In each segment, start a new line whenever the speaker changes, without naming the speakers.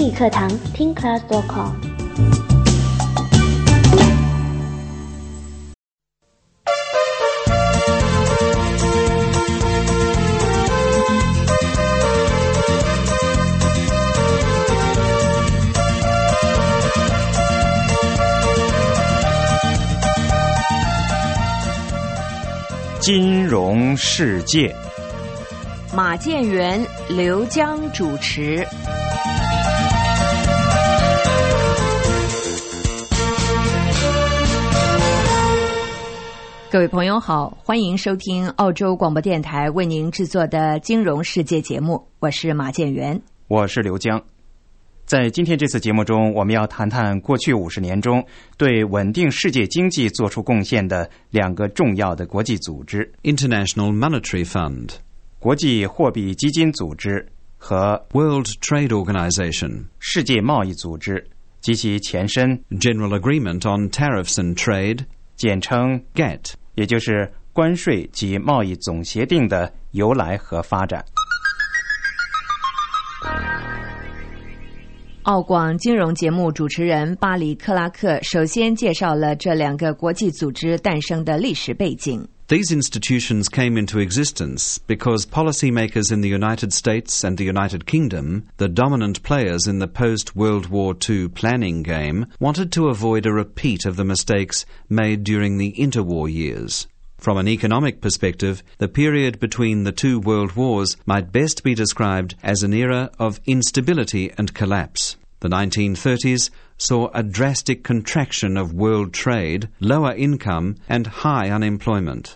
英语课堂听 class.com。
金融世界，
马建元、刘江主持。各位朋友好，欢迎收听澳洲广播电台为您制作的金融世界节目，我是马建元，
我是刘江。在今天这次节目中，我们要谈谈过去50年中对稳定世界经济做出贡献的两个重要的国际组织
International Monetary Fund
国际货币基金组织和
World Trade Organization
世界贸易组织及其前身
General Agreement on Tariffs and Trade
简称
GATT
也就是关税及贸易总协定的由来和发展。
澳广金融节目主持人巴里克拉克首先介绍了这两个国际组织诞生的历史背景。
These institutions came into existence because policymakers in the United States and the United Kingdom, the dominant players in the post-World War II planning game, wanted to avoid a repeat of the mistakes made during the interwar years. From an economic perspective, the period between the two world wars might best be described as an era of instability and collapse. The 1930s saw a drastic contraction of world trade, lower income, and high unemployment.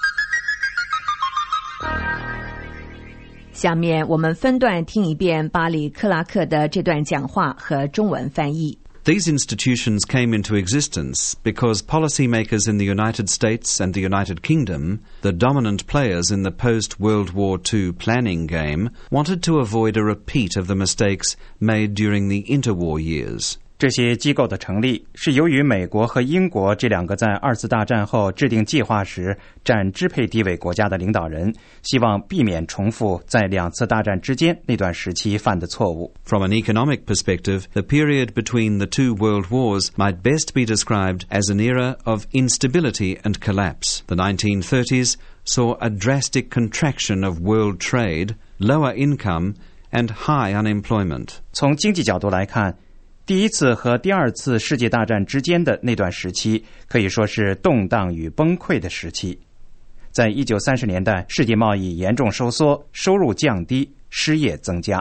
下面我们分段听一遍巴里克拉克的这段讲话和中文翻译。
These institutions came into existence because policymakers in the United States and the United Kingdom, the dominant players in the post-World War II planning game, wanted to avoid a repeat of the mistakes made during the interwar years.
这些机构的成立是由于美国和英国这两个在二次大战后制定计划时占支配地位国家的领导人希望避免重复在两次大战之间那段时期犯的错误。
From an economic perspective, the period between the two world wars might best be described as an era of instability and collapse. The 1930s saw a drastic contraction of world trade, lower income, and high unemployment.
从经济角度来看，第一次和第二次世界大战之间的那段时期可以说是动荡与崩溃的时期。在1930年代，世界贸易严重收缩，收入降低，失业增加。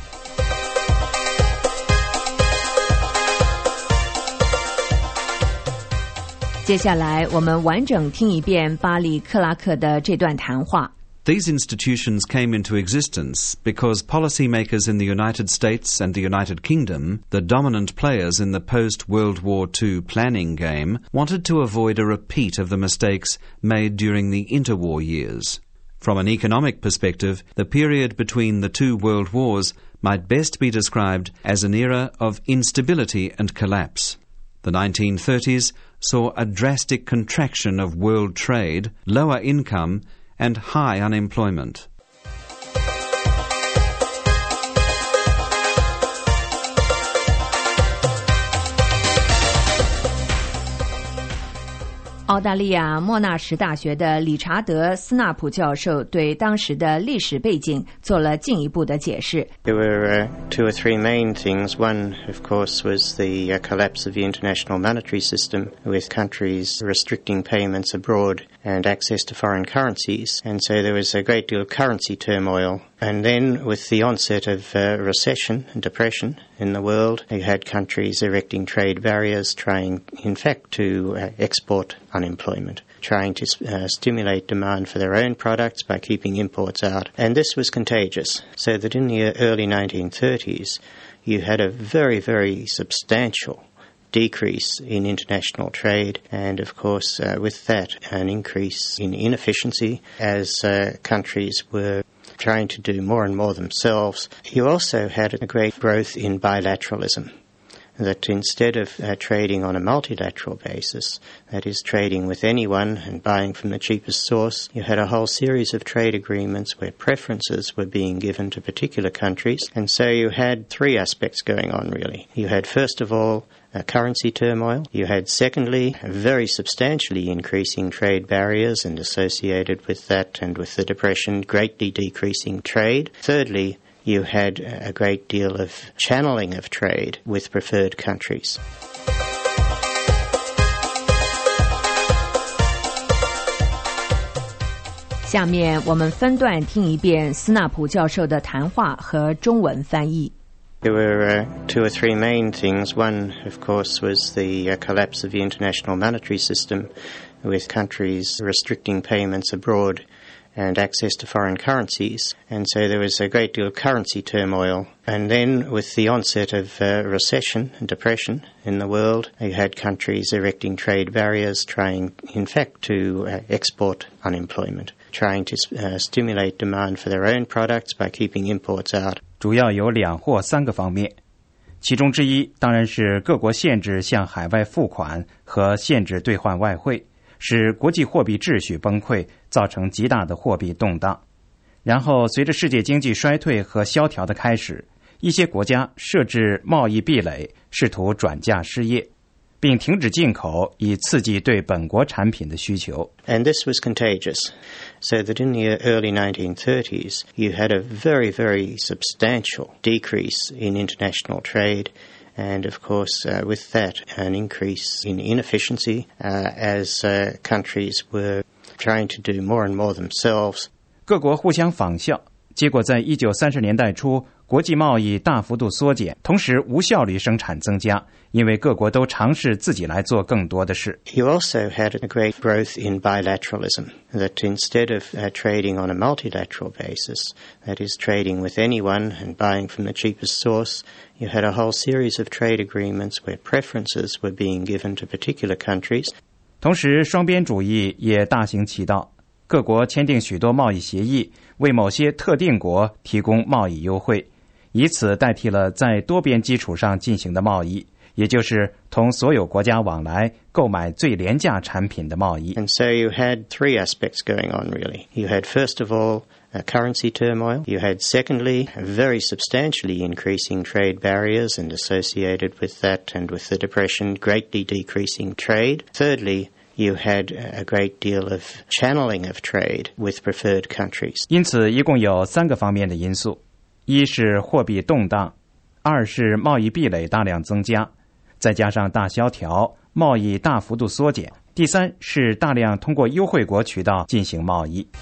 接下来我们完整听一遍巴里克拉克的这段谈话。
These institutions came into existence because policymakers in the United States and the United Kingdom, the dominant players in the post-World War II planning game, wanted to avoid a repeat of the mistakes made during the interwar years. From an economic perspective, the period between the two world wars might best be described as an era of instability and collapse. The 1930s saw a drastic contraction of world trade, lower income, and high unemployment.
澳大利亚莫纳什大学的理查德·斯纳普教授对当时的历史背景做了进一步的解释。
There were two or three main things. One, of course, was the collapse of the international monetary system, with countries restricting payments abroad and access to foreign currencies. And so there was a great deal of currency turmoil. And then with the onset of recession and depression in the world, you had countries erecting trade barriers, trying, in fact, to export unemployment, trying to stimulate demand for their own products by keeping imports out. And this was contagious, so that in the early 1930s, you had a very, very substantial decrease in international trade, and of course with that an increase in inefficiency as countries were trying to do more and more themselves. You also had a great growth in bilateralism. that instead of trading on a multilateral basis, that is trading with anyone and buying from the cheapest source, you had a whole series of trade agreements where preferences were being given to particular countries. And so you had three aspects going on, really. You had, first of all, currency turmoil. You had, secondly, very substantially increasing trade barriers, and associated with that and with the Depression, greatly decreasing trade. Thirdly, you had a great deal of channeling of trade with preferred countries.
下面我们分段听一遍斯纳普教授的谈话和中文翻译。
There were two or three main things. One, of course, was the collapse of the international monetary system, with countries restricting payments abroad and access to foreign currencies. And so there was a great deal of currency turmoil. And then with the onset of recession and depression in the world, you had countries erecting trade barriers, trying, in fact, to export unemployment, trying to stimulate demand for their own products by keeping imports out.
主要有2或3个方面，其中之一当然是各国限制向海外付款和限制兑换外汇，使国际货币秩序崩溃，造成极大的货币动荡。然后随着世界经济衰退和萧条的开始，一些国家设置贸易壁垒，试图转嫁失业，并停止进口，以刺激对本国产品的需求。
And this was contagious, so that in the early 1930s you had a very, very substantial decrease in international trade, and of course with that an increase in inefficiency as countries were trying to do more and more themselves.
各国互相仿效，结果在1930年代初，国际贸易大幅度缩减，同时无效率生产增加，因为各国都尝试自己来做更多的事。
You also had a great growth in bilateralism, that instead of trading on a multilateral basis, that is trading with anyone and buying from the cheapest source, you had a whole series of trade agreements where preferences were being given to particular countries.
同时双边主义也大行其道，各国签订许多贸易协议，为某些特定国提供贸易优惠，以此代替了在多边基础上进行的贸易，也就是同所有国家往来购买最廉价产品的贸易。
And so you had three aspects going on, really. You had, first of all, currency turmoil. You had, secondly, very substantially increasing trade barriers, and associated with that and with the Depression, greatly decreasing trade. Thirdly, you had a great deal of channeling of trade with preferred countries.
因此一共有3个方面的因素，一是货币动荡，二是贸易壁垒大量增加，再加上大萧条，贸易大幅度缩减，第三是大量通过优惠国渠道进行贸易。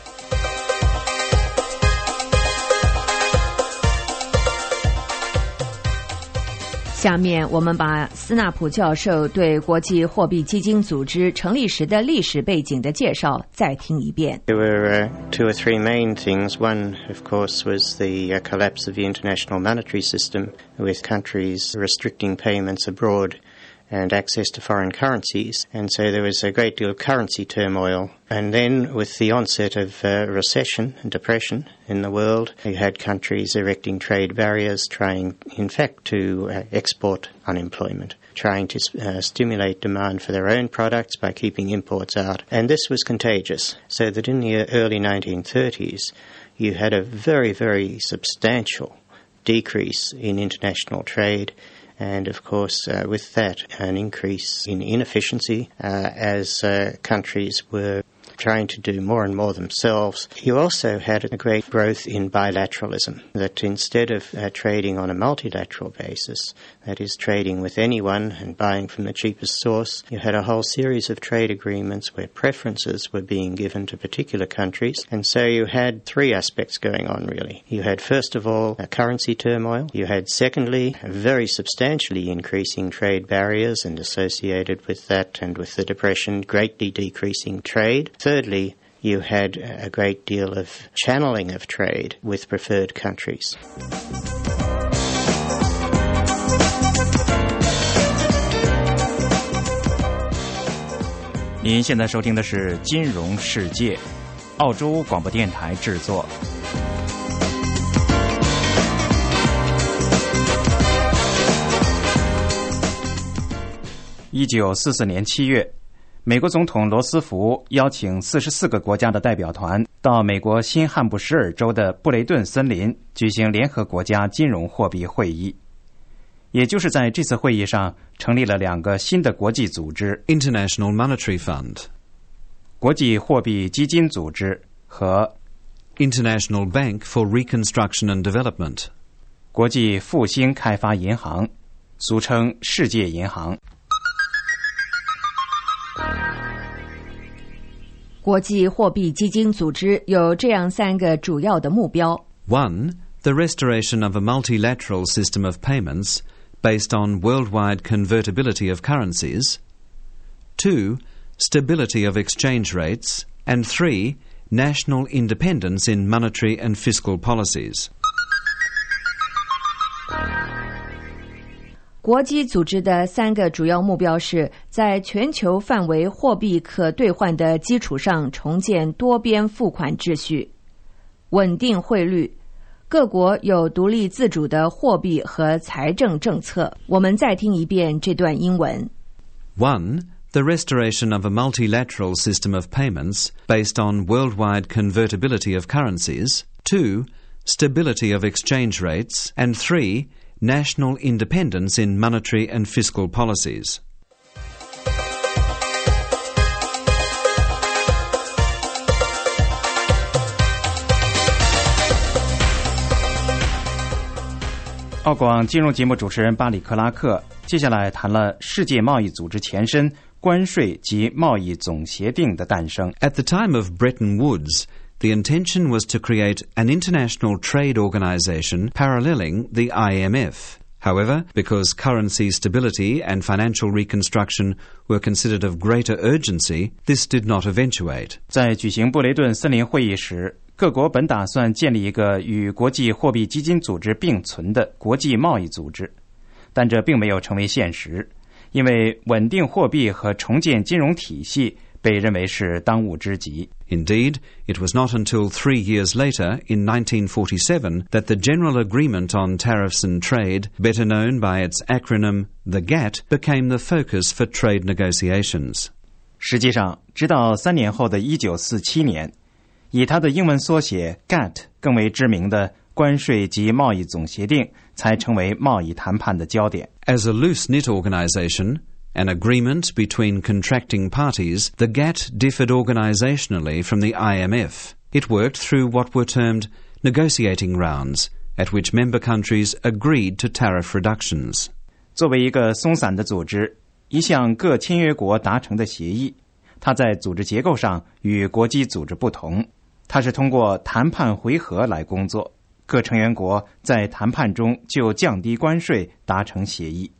下面我们把斯纳普教授对国际货币基金组织成立时的历史背景的介绍再听一遍。
There were two or three main things. One, of course, was the collapse of the international monetary system, with countries restricting payments abroad and access to foreign currencies. And so there was a great deal of currency turmoil. And then with the onset of recession and depression in the world, you had countries erecting trade barriers, trying, in fact, to export unemployment, trying to stimulate demand for their own products by keeping imports out. And this was contagious, so that in the early 1930s, you had a very, very substantial decrease in international trade. And, of course, with that, an increase in inefficiency as countries were trying to do more and more themselves. You also had a great growth in bilateralism, that instead of trading on a multilateral basis, that is trading with anyone and buying from the cheapest source, you had a whole series of trade agreements where preferences were being given to particular countries. And so you had three aspects going on, really. You had, first of all, currency turmoil. You had, secondly, very substantially increasing trade barriers, and associated with that and with the Depression, greatly decreasing trade. Thirdly, you had a great deal of channeling of trade with preferred countries.
您现在收听的是《金融世界》，澳洲广播电台制作。 1944年7月，美国总统罗斯福邀请44个国家的代表团到美国新罕布什尔州的布雷顿森林举行联合国家金融货币会议。也就是在这次会议上，成立了2个新的国际组织
International Monetary Fund,
国际货币基金组织和
International Bank for Reconstruction and Development,
国际复兴开发银行，俗称世界银行。
国际货币基金组织有这样3个主要的目标。
1. The restoration of a multilateral system of payments based on worldwide convertibility of currencies. 2. Stability of exchange rates. And 3. National independence in monetary and fiscal policies.
国际组织的3个主要目标是在全球范围货币可兑换的基础上重建多边付款秩序，稳定汇率，各国有独立自主的货币和财政政策。我们再听一遍这段英文。
1. The restoration of a multilateral system of payments based on worldwide convertibility of currencies. 2. Stability of exchange rates. And 3. National independence in monetary and fiscal policies.
澳广金融节目主持人巴里克拉克接下来谈了世界贸易组织前身关税及贸易总协定的诞生。
At the time of Bretton Woods, the intention was to create an international trade organization paralleling the IMF. However, because currency stability and financial reconstruction were considered of greater urgency, this did not eventuate.
在举行布雷顿森林会议时，各国本打算建立一个与国际货币基金组织并存的国际贸易组织，但这并没有成为现实，因为稳定货币和重建金融体系被认为是当务之急。
Indeed, it was not until 3 years later, in 1947, that the General Agreement on Tariffs and Trade, better known by its acronym the GATT, became the focus for trade negotiations.
实际上，直到3年后的1947年，以它的英文缩写 GATT 更为知名的关税及贸易总协定才成为贸易谈判的焦点。
As a loose-knit organization, an agreement between contracting parties, the GATT differed organizationally from the IMF. It worked through what were termed negotiating rounds, at which member countries agreed to tariff reductions.
作为一个松散的组织，一项各签约国达成的协议，它在组织结构上与国际组织不同，它是通过谈判回合来工作，各成员国在谈判中就降低关税达成协议。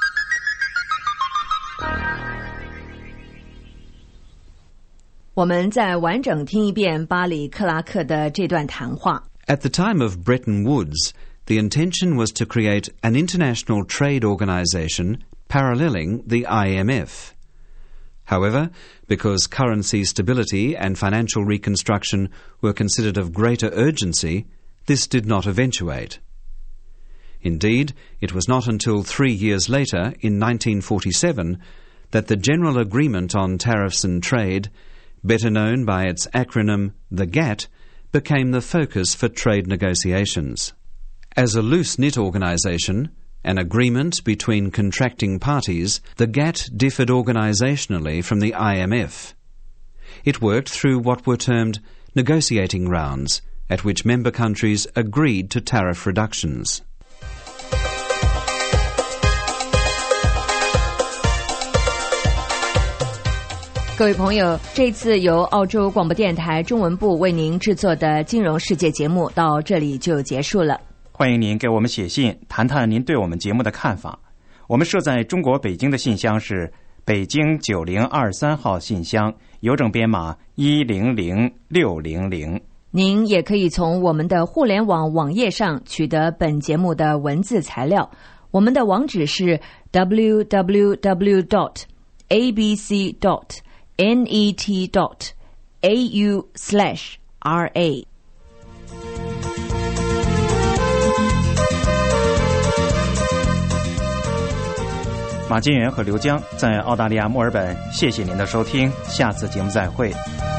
我们再完整听一遍巴里克拉克的这段谈话。
At the time of Bretton Woods, the intention was to create an international trade organization paralleling the IMF. However, because currency stability and financial reconstruction were considered of greater urgency, this did not eventuate. Indeed, it was not until 3 years later, in 1947, that the General Agreement on Tariffs and Trade, better known by its acronym the GATT, became the focus for trade negotiations. As a loose-knit organization, an agreement between contracting parties, the GATT differed organizationally from the IMF. It worked through what were termed negotiating rounds, at which member countries agreed to tariff reductions.
各位朋友，这次由澳洲广播电台中文部为您制作的金融世界节目到这里就结束了。
欢迎您给我们写信，谈谈您对我们节目的看法。我们设在中国北京的信箱是北京9023号信箱，邮政编码100600。
您也可以从我们的互联网网页上取得本节目的文字材料，我们的网址是 www.abc.net.au/ra。
马金元和刘江在澳大利亚墨尔本，谢谢您的收听，下次节目再会。